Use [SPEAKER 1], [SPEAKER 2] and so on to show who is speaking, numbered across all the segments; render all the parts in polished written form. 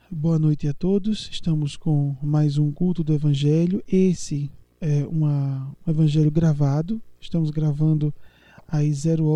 [SPEAKER 1] boa noite a todos. Estamos com mais um culto do Evangelho. Esse é um Evangelho gravado. Estamos gravando às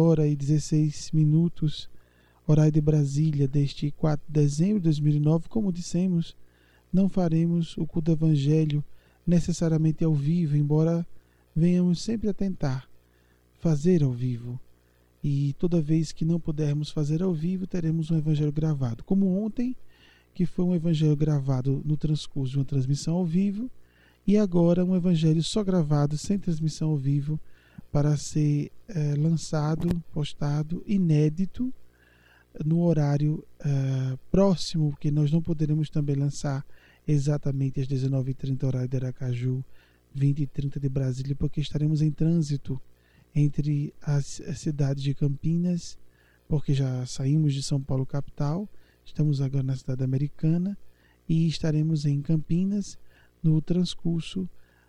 [SPEAKER 1] 0h16, horário de Brasília, deste 4 de dezembro de 2009. Como dissemos, não faremos o culto do Evangelho necessariamente ao vivo, embora venhamos sempre a tentar fazer ao vivo. E toda vez que não pudermos fazer ao vivo, teremos um Evangelho gravado. Como ontem, que foi um Evangelho gravado no transcurso de uma transmissão ao vivo, e agora um Evangelho só gravado, sem transmissão ao vivo, para ser lançado, postado, inédito, no horário próximo, porque nós não poderemos também lançar exatamente às 19h30, horário de Aracaju, 20h30 de Brasília, porque estaremos em trânsito entre as cidades de Campinas, porque já saímos de São Paulo capital, estamos agora na cidade americana e estaremos em Campinas no transcurso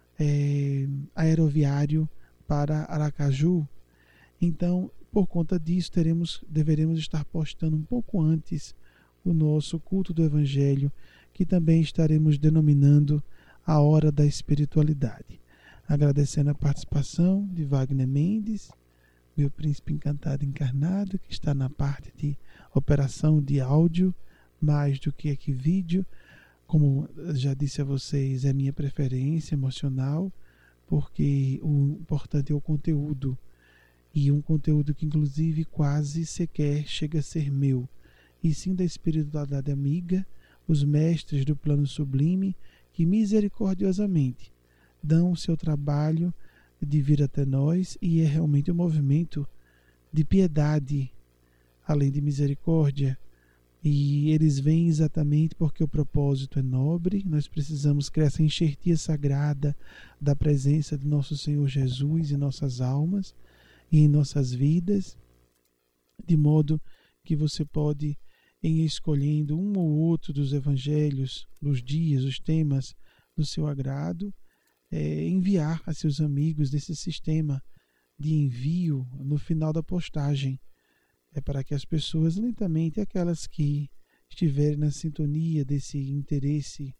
[SPEAKER 1] aeroviário para Aracaju. Então, por conta disso, deveremos estar postando um pouco antes o nosso culto do Evangelho, que também estaremos denominando a Hora da Espiritualidade. Agradecendo a participação de Wagner Mendes, meu príncipe encantado encarnado, que está na parte de operação de áudio, mais do que aqui vídeo. Como já disse a vocês, é minha preferência emocional, porque o importante é o conteúdo, e um conteúdo que inclusive quase sequer chega a ser meu, e sim da espiritualidade amiga, os mestres do plano sublime, que misericordiosamente dão o seu trabalho de vir até nós, e é realmente um movimento de piedade, além de misericórdia. E eles vêm exatamente porque o propósito é nobre. Nós precisamos criar essa enxertia sagrada da presença de nosso Senhor Jesus em nossas almas e em nossas vidas, de modo que você pode, em escolhendo um ou outro dos evangelhos, dos dias, os temas do seu agrado, enviar a seus amigos desse sistema de envio no final da postagem, para que as pessoas lentamente, aquelas que estiverem na sintonia desse interesse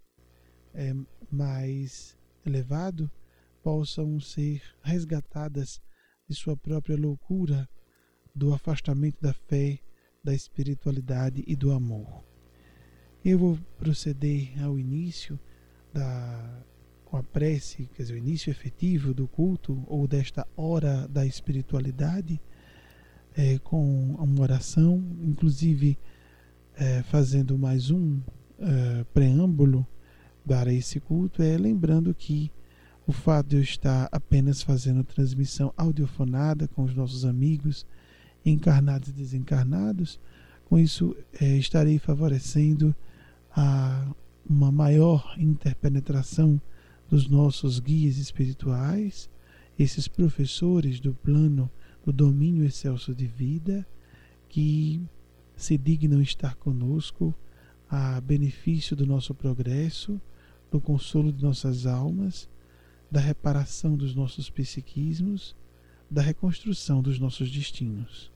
[SPEAKER 1] mais elevado, possam ser resgatadas de sua própria loucura, do afastamento da fé, da espiritualidade e do amor. Eu vou proceder ao início com a prece, quer dizer, o início efetivo do culto, ou desta hora da espiritualidade, com uma oração, inclusive fazendo mais um preâmbulo para esse culto, lembrando que o fato de eu estar apenas fazendo transmissão audiofonada com os nossos amigos encarnados e desencarnados, com isso estarei favorecendo uma maior interpenetração dos nossos guias espirituais, esses professores do plano do domínio excelso de vida, que se dignam estar conosco a benefício do nosso progresso, do consolo de nossas almas, da reparação dos nossos psiquismos, da reconstrução dos nossos destinos.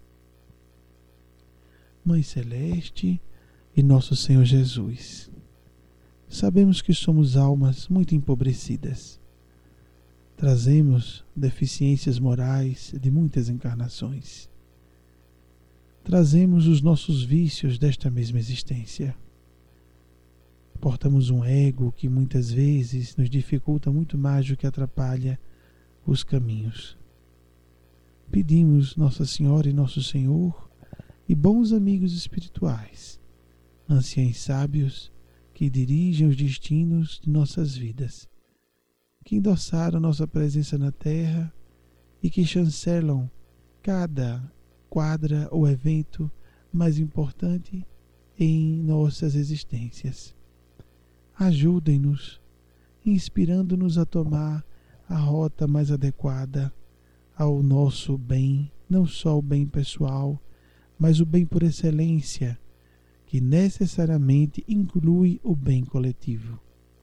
[SPEAKER 1] Mãe Celeste e Nosso Senhor Jesus, sabemos que somos almas muito empobrecidas. Trazemos deficiências morais de muitas encarnações. Trazemos os nossos vícios desta mesma existência. Portamos um ego que muitas vezes nos dificulta muito mais do que atrapalha os caminhos. Pedimos Nossa Senhora e Nosso Senhor e bons amigos espirituais, anciãos sábios que dirigem os destinos de nossas vidas, que endossaram nossa presença na Terra e que chancelam cada quadra ou evento mais importante em nossas existências. Ajudem-nos, inspirando-nos a tomar a rota mais adequada ao nosso bem, não só o bem pessoal, mas o bem por excelência, que necessariamente inclui o bem coletivo.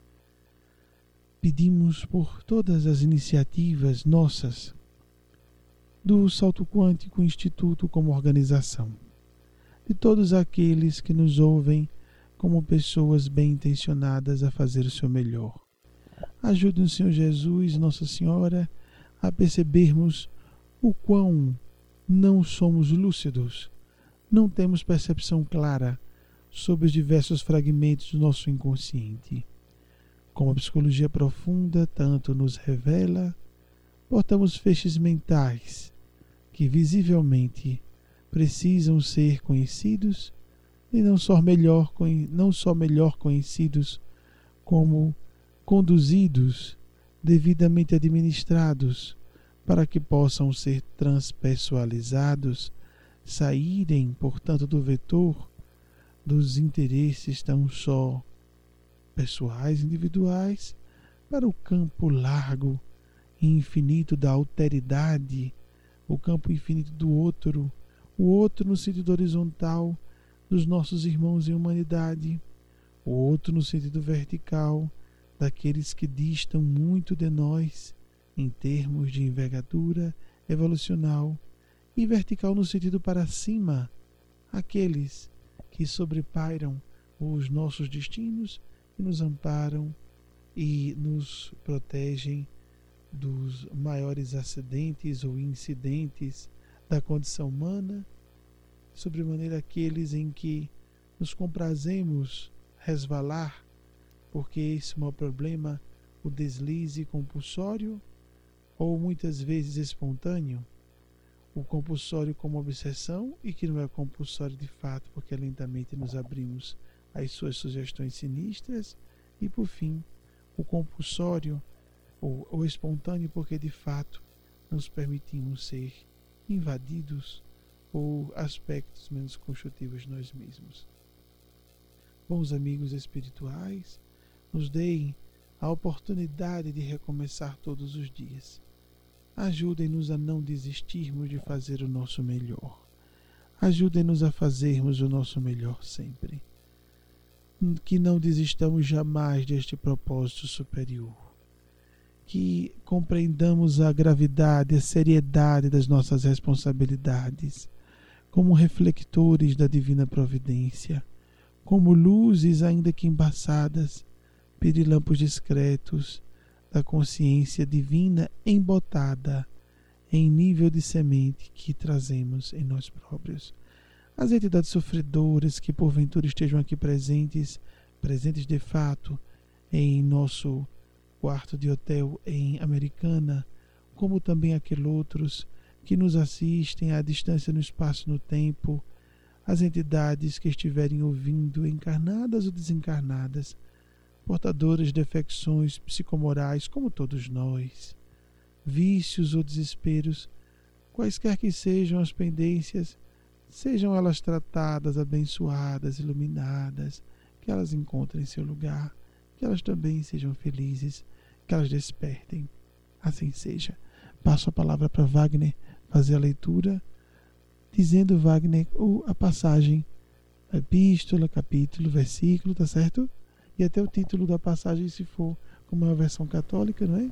[SPEAKER 1] Pedimos por todas as iniciativas nossas, do Salto Quântico Instituto como organização, de todos aqueles que nos ouvem como pessoas bem intencionadas a fazer o seu melhor. Ajude-nos, Senhor Jesus, Nossa Senhora, a percebermos o quão não somos lúcidos, não temos percepção clara sobre os diversos fragmentos do nosso inconsciente. Como a psicologia profunda tanto nos revela, portamos feixes mentais que visivelmente precisam ser conhecidos e não só melhor conhecidos, como conduzidos, devidamente administrados, para que possam ser transpessoalizados, saírem, portanto, do vetor dos interesses tão só pessoais, individuais, para o campo largo e infinito da alteridade, o campo infinito do outro, o outro no sentido horizontal dos nossos irmãos em humanidade, o outro no sentido vertical daqueles que distam muito de nós em termos de envergadura evolucional, e vertical no sentido para cima, aqueles que sobrepairam os nossos destinos e nos amparam e nos protegem dos maiores acidentes ou incidentes da condição humana, sobremaneira aqueles em que nos comprazemos resvalar, porque esse é o problema, o deslize compulsório ou muitas vezes espontâneo, o compulsório como obsessão e que não é compulsório de fato, porque lentamente nos abrimos às suas sugestões sinistras, e por fim o compulsório ou espontâneo, porque de fato nos permitimos ser invadidos por aspectos menos construtivos de nós mesmos. Bons amigos espirituais, nos deem a oportunidade de recomeçar todos os dias. Ajudem-nos a não desistirmos de fazer o nosso melhor. Ajudem-nos a fazermos o nosso melhor sempre. Que não desistamos jamais deste propósito superior. Que compreendamos a gravidade, a seriedade das nossas responsabilidades, como reflectores da divina providência, como luzes ainda que embaçadas, pirilampos discretos da consciência divina embotada em nível de semente que trazemos em nós próprios. As entidades sofredoras que porventura estejam aqui presentes de fato em nosso quarto de hotel em Americana, como também aqueles outros que nos assistem à distância no espaço e no tempo, as entidades que estiverem ouvindo, encarnadas ou desencarnadas, portadoras de defecções psicomorais como todos nós, vícios ou desesperos, quaisquer que sejam as pendências, sejam elas tratadas, abençoadas, iluminadas, que elas encontrem seu lugar, que elas também sejam felizes, que elas despertem. Assim seja. Passo a palavra para Wagner fazer a leitura, dizendo, Wagner, a passagem, a epístola, capítulo, versículo, tá certo? E até o título da passagem, se for como é uma versão católica, não é?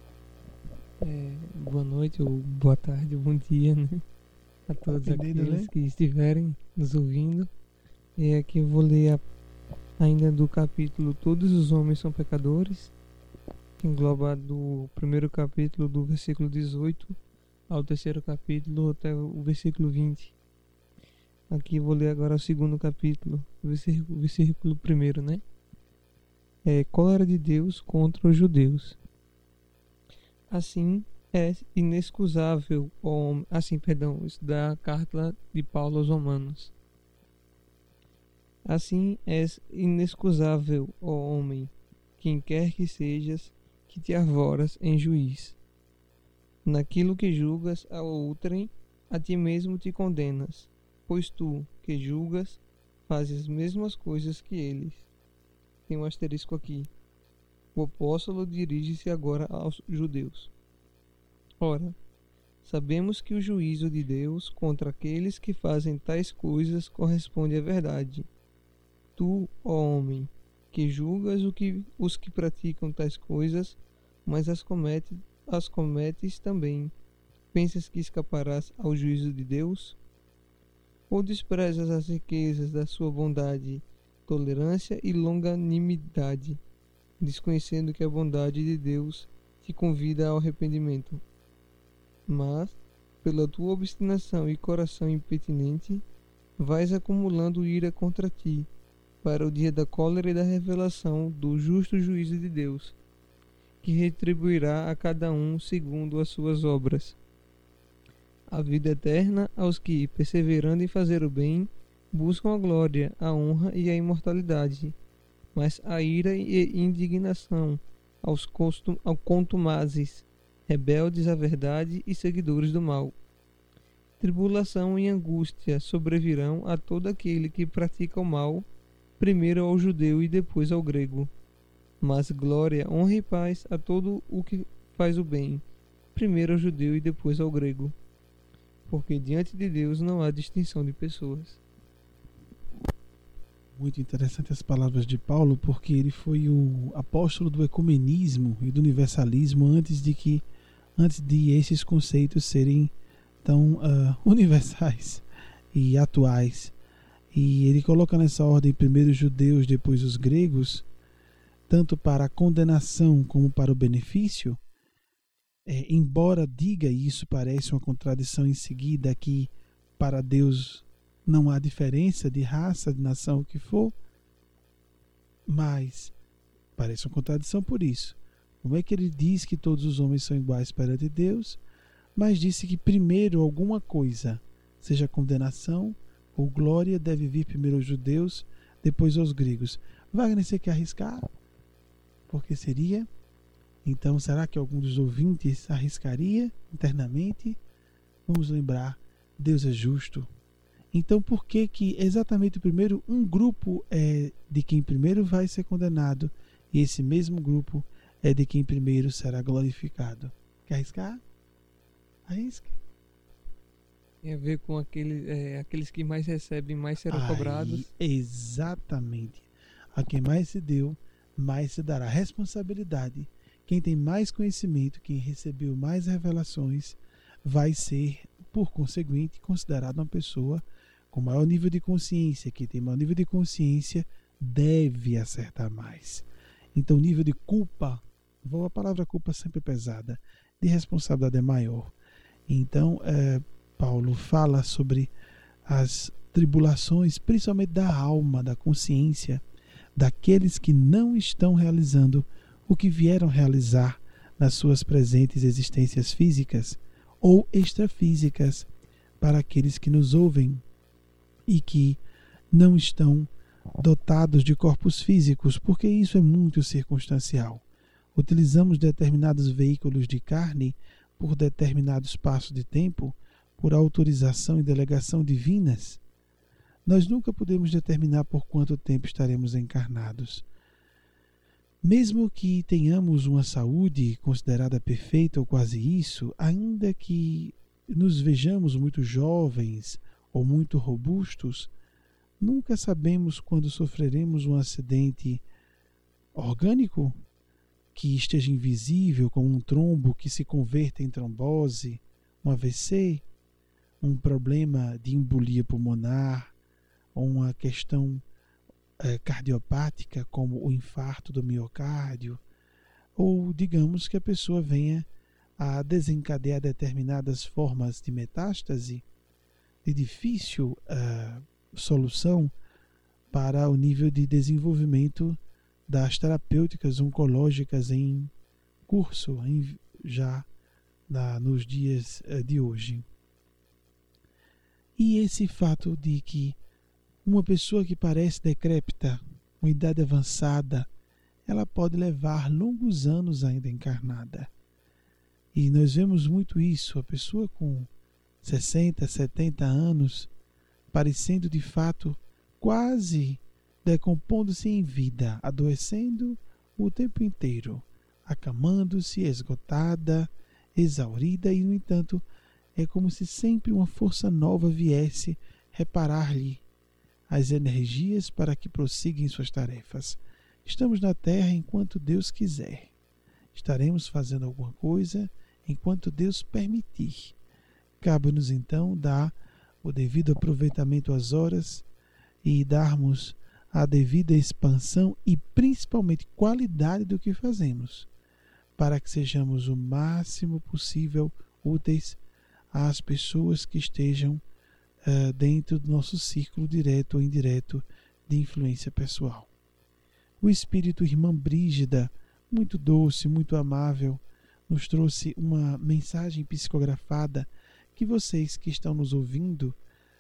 [SPEAKER 2] Boa noite, ou boa tarde, ou bom dia, né? A todos aqueles que estiverem nos ouvindo. E aqui eu vou ler ainda do capítulo Todos os Homens São Pecadores, que engloba do primeiro capítulo do versículo 18 ao terceiro capítulo até o versículo 20. Aqui eu vou ler agora o segundo capítulo, o versículo primeiro, né? Cólera de Deus contra os judeus. Assim é inexcusável, isso da carta de Paulo aos Romanos. Assim és inexcusável, ó homem, quem quer que sejas, que te arvoras em juiz. Naquilo que julgas a outrem, a ti mesmo te condenas, pois tu, que julgas, fazes as mesmas coisas que eles. Tem um asterisco aqui. O apóstolo dirige-se agora aos judeus. Ora, sabemos que o juízo de Deus contra aqueles que fazem tais coisas corresponde à verdade. Tu, ó homem, que julgas os que praticam tais coisas, mas as cometes também, pensas que escaparás ao juízo de Deus? Ou desprezas as riquezas da sua bondade, tolerância e longanimidade, desconhecendo que a bondade de Deus te convida ao arrependimento. Mas, pela tua obstinação e coração impetinente, vais acumulando ira contra ti, para o dia da cólera e da revelação do justo juízo de Deus, que retribuirá a cada um segundo as suas obras. A vida eterna aos que, perseverando em fazer o bem, buscam a glória, a honra e a imortalidade, mas a ira e indignação aos contumazes, rebeldes à verdade e seguidores do mal. Tribulação e angústia sobrevirão a todo aquele que pratica o mal, primeiro ao judeu e depois ao grego. Mas glória, honra e paz a todo o que faz o bem, primeiro ao judeu e depois ao grego. Porque diante de Deus não há distinção de pessoas.
[SPEAKER 1] Muito interessante as palavras de Paulo, porque ele foi o apóstolo do ecumenismo e do universalismo antes de esses conceitos serem tão universais e atuais. E ele coloca nessa ordem primeiro os judeus, depois os gregos, tanto para a condenação como para o benefício. Embora diga, e isso parece uma contradição em seguida, que para Deus não há diferença de raça, de nação, o que for, mas parece uma contradição por isso. Como é que ele diz que todos os homens são iguais perante Deus, mas disse que primeiro alguma coisa, seja condenação ou glória, deve vir primeiro aos judeus, depois aos gregos? Wagner, você quer arriscar? Porque seria... Então, será que algum dos ouvintes arriscaria internamente? Vamos lembrar, Deus é justo. Então, por que exatamente primeiro um grupo é de quem primeiro vai ser condenado e esse mesmo grupo é de quem primeiro será glorificado? Quer arriscar? Arrisque.
[SPEAKER 2] Tem a ver com aqueles que mais recebem, mais serão cobrados.
[SPEAKER 1] Exatamente. A quem mais se deu, mais se dará. Responsabilidade. Quem tem mais conhecimento, quem recebeu mais revelações, vai ser, por conseguinte, considerado uma pessoa com maior nível de consciência. Quem tem maior nível de consciência deve acertar mais. Então, o nível de culpa, a palavra culpa sempre é pesada, de responsabilidade é maior. Então, Paulo fala sobre as tribulações, principalmente da alma, da consciência, daqueles que não estão realizando o que vieram realizar nas suas presentes existências físicas ou extrafísicas, para aqueles que nos ouvem e que não estão dotados de corpos físicos, porque isso é muito circunstancial. Utilizamos determinados veículos de carne por determinado espaço de tempo, por autorização e delegação divinas. Nós nunca podemos determinar por quanto tempo estaremos encarnados. Mesmo que tenhamos uma saúde considerada perfeita ou quase isso, ainda que nos vejamos muito jovens ou muito robustos, nunca sabemos quando sofreremos um acidente orgânico que esteja invisível, como um trombo que se converta em trombose, um AVC, um problema de embolia pulmonar, ou uma questão cardiopática, como o infarto do miocárdio, ou digamos que a pessoa venha a desencadear determinadas formas de metástase de difícil solução para o nível de desenvolvimento das terapêuticas oncológicas em curso já nos dias de hoje. E esse fato de que uma pessoa que parece decrépita, com idade avançada, ela pode levar longos anos ainda encarnada. E nós vemos muito isso, a pessoa com 60, 70 anos, parecendo de fato quase decompondo-se em vida, adoecendo o tempo inteiro, acamando-se, esgotada, exaurida, e no entanto é como se sempre uma força nova viesse reparar-lhe as energias para que prossiga em suas tarefas. Estamos na Terra enquanto Deus quiser. Estaremos fazendo alguma coisa enquanto Deus permitir. Cabe-nos então dar o devido aproveitamento às horas e darmos a devida expansão e principalmente qualidade do que fazemos, para que sejamos o máximo possível úteis às pessoas que estejam dentro do nosso círculo direto ou indireto de influência pessoal. O espírito Irmã Brígida, muito doce, muito amável, nos trouxe uma mensagem psicografada que vocês que estão nos ouvindo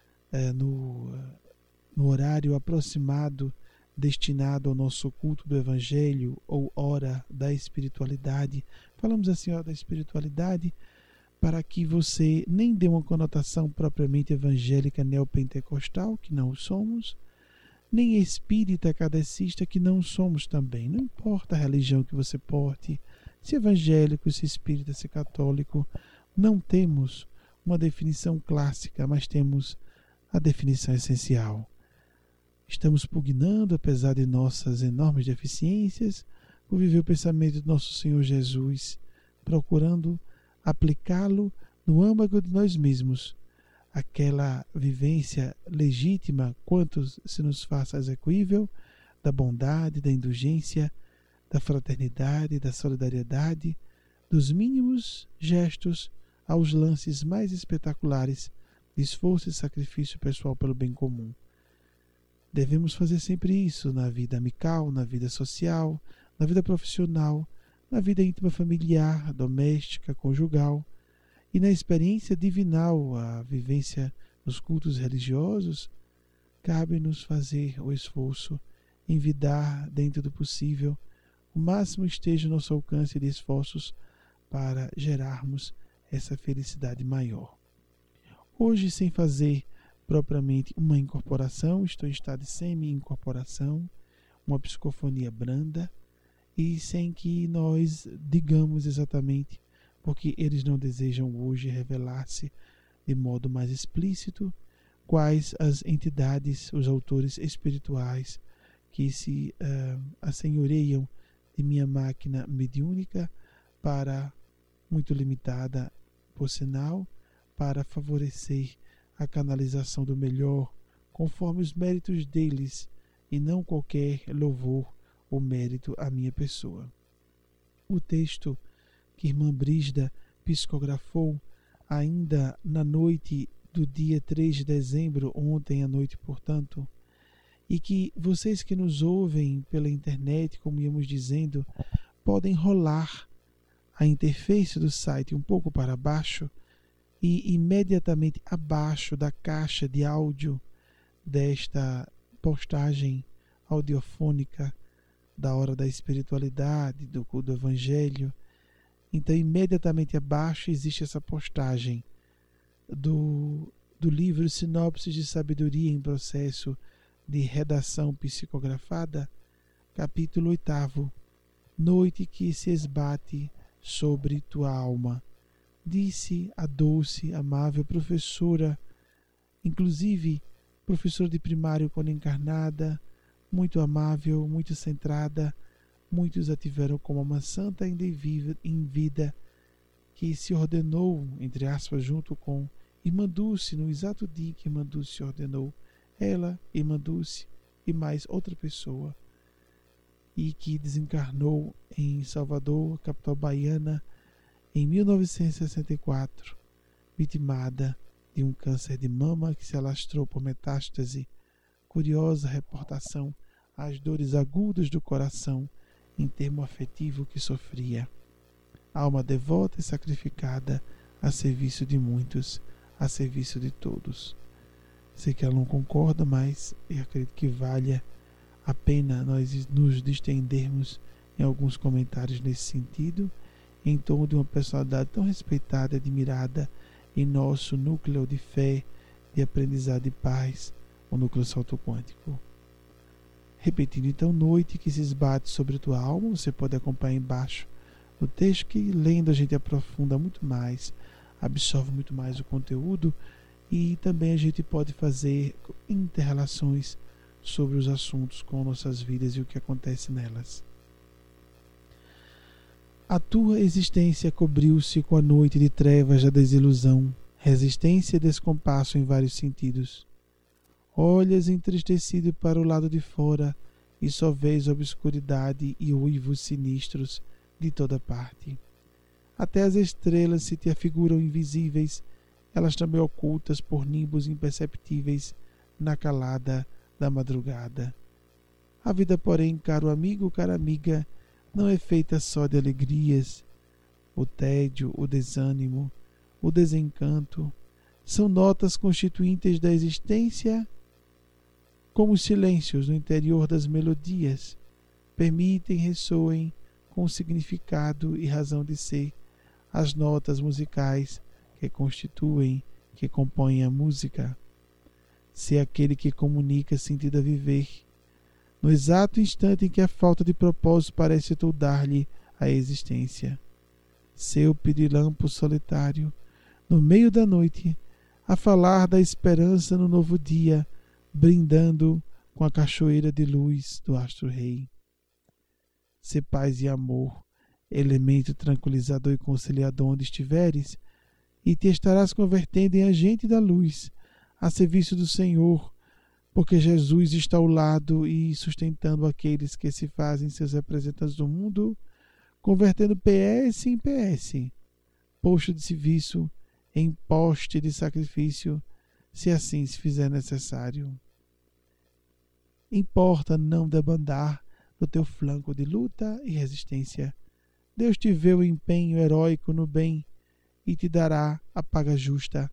[SPEAKER 1] no horário aproximado destinado ao nosso culto do Evangelho ou hora da espiritualidade, falamos assim, hora da espiritualidade, para que você nem dê uma conotação propriamente evangélica neopentecostal, que não somos, nem espírita kardecista, que não somos também. Não importa a religião que você porte, se evangélico, se espírita, se católico, não temos uma definição clássica, mas temos a definição essencial. Estamos pugnando, apesar de nossas enormes deficiências, por viver o pensamento do nosso Senhor Jesus, procurando aplicá-lo no âmago de nós mesmos, aquela vivência legítima, quanto se nos faça execuível, da bondade, da indulgência, da fraternidade, da solidariedade, dos mínimos gestos aos lances mais espetaculares de esforço e sacrifício pessoal pelo bem comum. Devemos fazer sempre isso na vida amical, na vida social, na vida profissional, na vida íntima familiar, doméstica, conjugal e na experiência divinal, a vivência nos cultos religiosos. Cabe-nos fazer o esforço, envidar dentro do possível, o máximo esteja ao nosso alcance de esforços para gerarmos essa felicidade maior. Hoje, sem fazer propriamente uma incorporação, estou em estado de semi-incorporação, uma psicofonia branda, e sem que nós digamos exatamente, porque eles não desejam hoje revelar-se de modo mais explícito, quais as entidades, os autores espirituais que se assenhoreiam de minha máquina mediúnica para, muito limitada por sinal, para favorecer a canalização do melhor, conforme os méritos deles, e não qualquer louvor ou mérito à minha pessoa. O texto que Irmã Brígida psicografou ainda na noite do dia 3 de dezembro, ontem à noite, portanto, e que vocês que nos ouvem pela internet, como íamos dizendo, podem rolar a interface do site um pouco para baixo, e imediatamente abaixo da caixa de áudio desta postagem audiofônica da hora da espiritualidade, do culto do Evangelho, então imediatamente abaixo existe essa postagem do livro Sinopse de Sabedoria em Processo de Redação Psicografada, capítulo 8, Noite que se esbate sobre tua alma. Disse a doce, amável professora, inclusive professora de primário quando encarnada, muito amável, muito centrada. Muitos a tiveram como uma santa ainda em vida, que se ordenou, entre aspas, junto com Irmã Dulce, no exato dia que Irmã Dulce se ordenou, ela, Irmã Dulce e mais outra pessoa, e que desencarnou em Salvador, capital baiana, em 1964, vitimada de um câncer de mama que se alastrou por metástase. Curiosa reportação às dores agudas do coração em termo afetivo que sofria. Alma devota e sacrificada a serviço de muitos, a serviço de todos. Sei que ela não concorda, mas eu acredito que valha a pena nós nos distendermos em alguns comentários nesse sentido, em torno de uma personalidade tão respeitada e admirada em nosso núcleo de fé, de aprendizado e paz, o núcleo salto quântico. Repetindo então, noite que se esbate sobre a tua alma, você pode acompanhar embaixo o texto, que lendo a gente aprofunda muito mais, absorve muito mais o conteúdo, e também a gente pode fazer inter-relações sobre os assuntos com nossas vidas e o que acontece nelas. A tua existência cobriu-se com a noite de trevas da desilusão, resistência e descompasso em vários sentidos. olhas entristecido para o lado de fora e só vês obscuridade e uivos sinistros de toda parte. Até as estrelas se te afiguram invisíveis, elas também ocultas por nimbos imperceptíveis na calada da madrugada. A vida, porém, caro amigo, cara amiga, não é feita só de alegrias. O tédio, o desânimo, o desencanto são notas constituintes da existência, como os silêncios no interior das melodias permitem ressoem com significado e razão de ser as notas musicais que constituem, que compõem a música. Ser aquele que comunica sentido a viver, no exato instante em que a falta de propósito parece toldar-lhe a existência. Ser o pirilampo solitário, no meio da noite, a falar da esperança no novo dia, brindando com a cachoeira de luz do astro-rei. Ser paz e amor, elemento tranquilizador e conciliador onde estiveres, e te estarás convertendo em agente da luz, a serviço do Senhor, porque Jesus está ao lado e sustentando aqueles que se fazem seus representantes do mundo, convertendo PS em PS, posto de serviço em poste de sacrifício, se assim se fizer necessário. Importa não debandar do teu flanco de luta e resistência. Deus te vê o empenho heróico no bem e te dará a paga justa.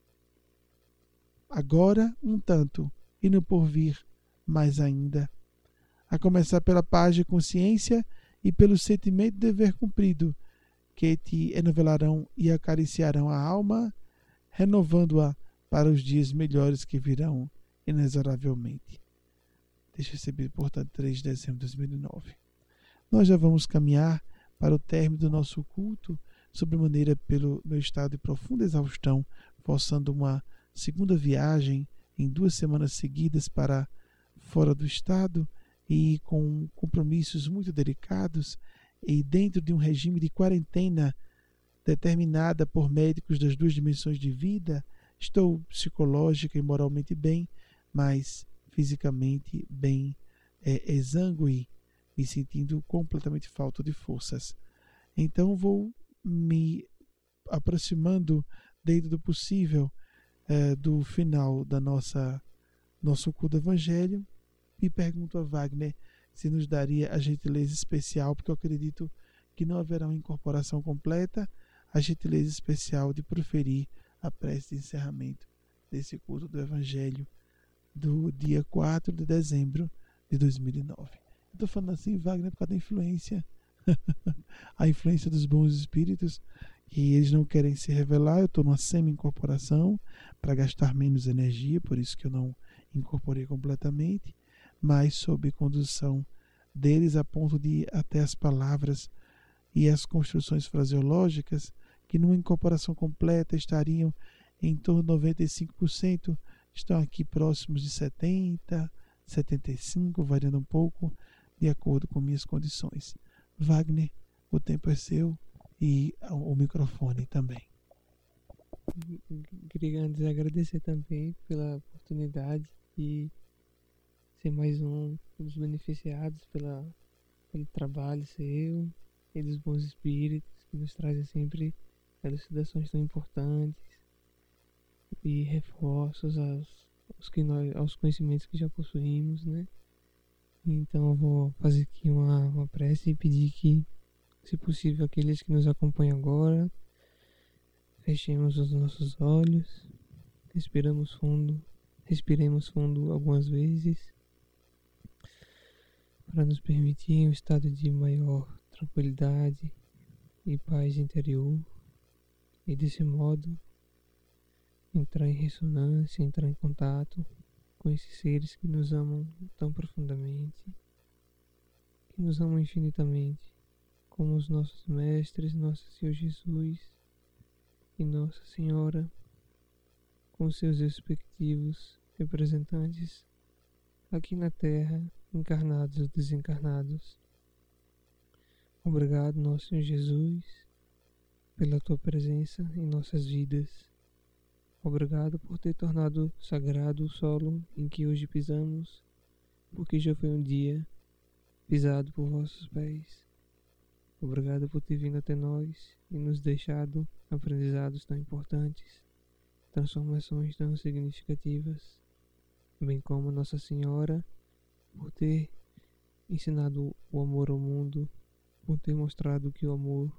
[SPEAKER 1] Agora um tanto, e no porvir mais ainda. A começar pela paz de consciência e pelo sentimento de dever cumprido, que te enovelarão e acariciarão a alma, renovando-a para os dias melhores que virão inexoravelmente. Deixa recebido, portanto, 3 de dezembro de 2009. Nós já vamos caminhar para o término do nosso culto, sobremaneira pelo meu estado de profunda exaustão, forçando uma segunda viagem em 2 semanas seguidas para fora do estado e com compromissos muito delicados e dentro de um regime de quarentena determinada por médicos das 2 dimensões de vida. Estou psicológica e moralmente bem, mas fisicamente bem exangue, me sentindo completamente falta de forças. Então vou me aproximando dentro do possível do final da nosso culto do Evangelho, e pergunto a Wagner se nos daria a gentileza especial, porque eu acredito que não haverá uma incorporação completa, a gentileza especial de proferir a prece de encerramento desse culto do Evangelho do dia 4 de dezembro de 2009. Estou falando assim, Wagner, por causa da influência, a influência dos bons espíritos, que eles não querem se revelar. Eu estou numa semi-incorporação para gastar menos energia, por isso que eu não incorporei completamente, mas sob condução deles, a ponto de até as palavras e as construções fraseológicas, que numa incorporação completa estariam em torno de 95%, estão aqui próximos de 70%, 75%, variando um pouco, de acordo com minhas condições. Wagner, o tempo é seu e o microfone também.
[SPEAKER 2] Queria antes agradecer também pela oportunidade de ser mais um dos beneficiados pelo trabalho seu e dos bons espíritos que nos trazem sempre elucidações tão importantes e reforços aos conhecimentos que já possuímos, né? Então eu vou fazer aqui uma prece e pedir que, se possível, aqueles que nos acompanham agora, fechemos os nossos olhos, respiremos fundo algumas vezes, para nos permitir um estado de maior tranquilidade e paz interior, e desse modo entrar em ressonância, entrar em contato com esses seres que nos amam tão profundamente, que nos amam infinitamente, como os nossos mestres, nosso Senhor Jesus e Nossa Senhora, com seus respectivos representantes aqui na Terra, encarnados ou desencarnados. Obrigado, nosso Senhor Jesus, pela tua presença em nossas vidas. Obrigado por ter tornado sagrado o solo em que hoje pisamos, porque já foi um dia pisado por vossos pés. Obrigado por ter vindo até nós e nos deixado aprendizados tão importantes, transformações tão significativas, bem como Nossa Senhora por ter ensinado o amor ao mundo, por ter mostrado que o amor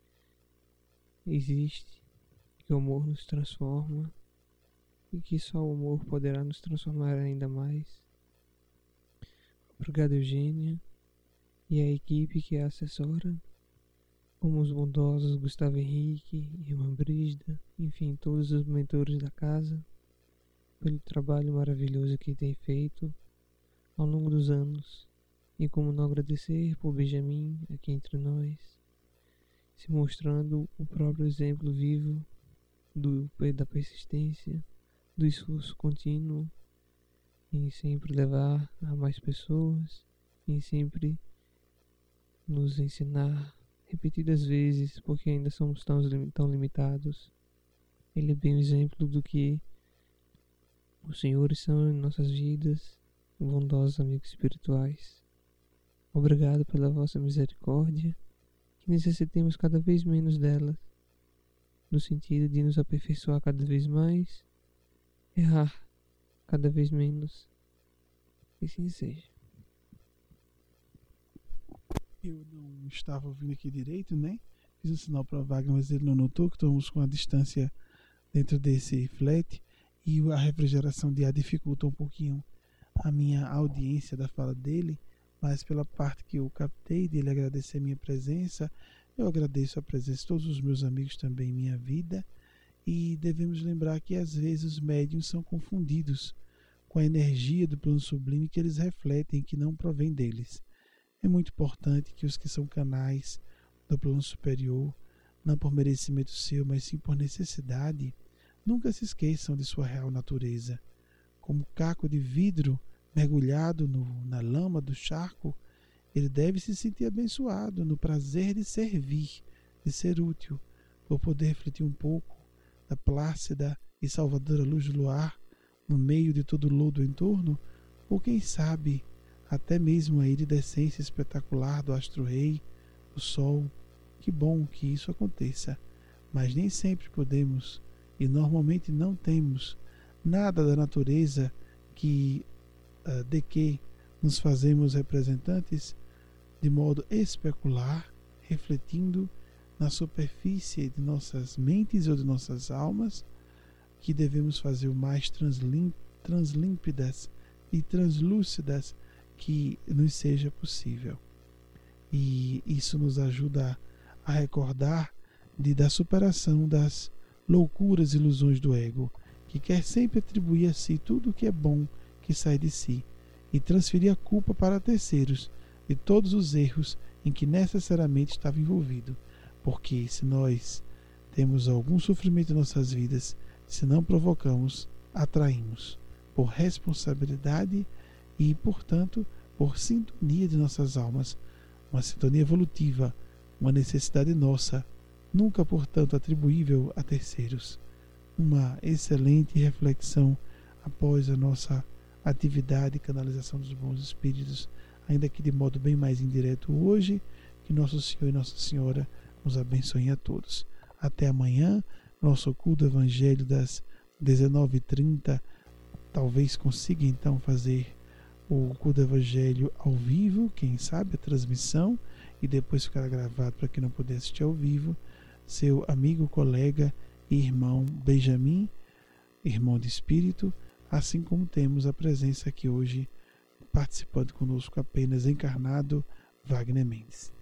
[SPEAKER 2] existe, que o amor nos transforma e que só o amor poderá nos transformar ainda mais. Obrigado, Eugênia, e a equipe que a assessora, como os bondosos Gustavo Henrique, Irmã Brígida, enfim, todos os mentores da casa, pelo trabalho maravilhoso que tem feito ao longo dos anos, e como não agradecer por Benjamin aqui entre nós, se mostrando o próprio exemplo vivo da persistência, do esforço contínuo em sempre levar a mais pessoas, em sempre nos ensinar repetidas vezes, porque ainda somos tão limitados. Ele é bem um exemplo do que os senhores são em nossas vidas, bondosos amigos espirituais. Obrigado pela vossa misericórdia, que necessitemos cada vez menos dela, no sentido de nos aperfeiçoar cada vez mais, errar cada vez menos, e assim seja.
[SPEAKER 1] Eu não estava ouvindo aqui direito, né? Fiz um sinal para Wagner, mas ele não notou que estamos com a distância dentro desse flat e a refrigeração de ar dificulta um pouquinho a minha audiência da fala dele, mas pela parte que eu captei dele agradecer a minha presença, eu agradeço a presença de todos os meus amigos também em minha vida, e devemos lembrar que às vezes os médiuns são confundidos com a energia do plano sublime que eles refletem, que não provém deles. É muito importante que os que são canais do plano superior, não por merecimento seu, mas sim por necessidade, nunca se esqueçam de sua real natureza. Como caco de vidro mergulhado na lama do charco, ele deve se sentir abençoado no prazer de servir, de ser útil, por poder refletir um pouco da plácida e salvadora luz do luar no meio de todo o lodo em torno, ou quem sabe até mesmo a iridescência espetacular do astro-rei, o sol. Que bom que isso aconteça, mas nem sempre podemos e normalmente não temos nada da natureza de que nos fazemos representantes de modo especular, refletindo na superfície de nossas mentes ou de nossas almas, que devemos fazer o mais translímpidas e translúcidas que nos seja possível. E isso nos ajuda a recordar da superação das loucuras e ilusões do ego, que quer sempre atribuir a si tudo o que é bom que sai de si e transferir a culpa para terceiros de todos os erros em que necessariamente estava envolvido. Porque se nós temos algum sofrimento em nossas vidas, se não provocamos, atraímos por responsabilidade e, portanto, por sintonia de nossas almas, uma sintonia evolutiva, uma necessidade nossa, nunca, portanto, atribuível a terceiros. Uma excelente reflexão após a nossa atividade e canalização dos bons espíritos, ainda que de modo bem mais indireto hoje. Que Nosso Senhor e Nossa Senhora nos abençoem a todos. Até amanhã, nosso culto do Evangelho das 19h30. Talvez consiga então fazer o culto do Evangelho ao vivo, quem sabe a transmissão, e depois ficará gravado para quem não puder assistir ao vivo. Seu amigo, colega e irmão Benjamin, irmão de espírito, assim como temos a presença aqui hoje, participando conosco apenas encarnado, Wagner Mendes.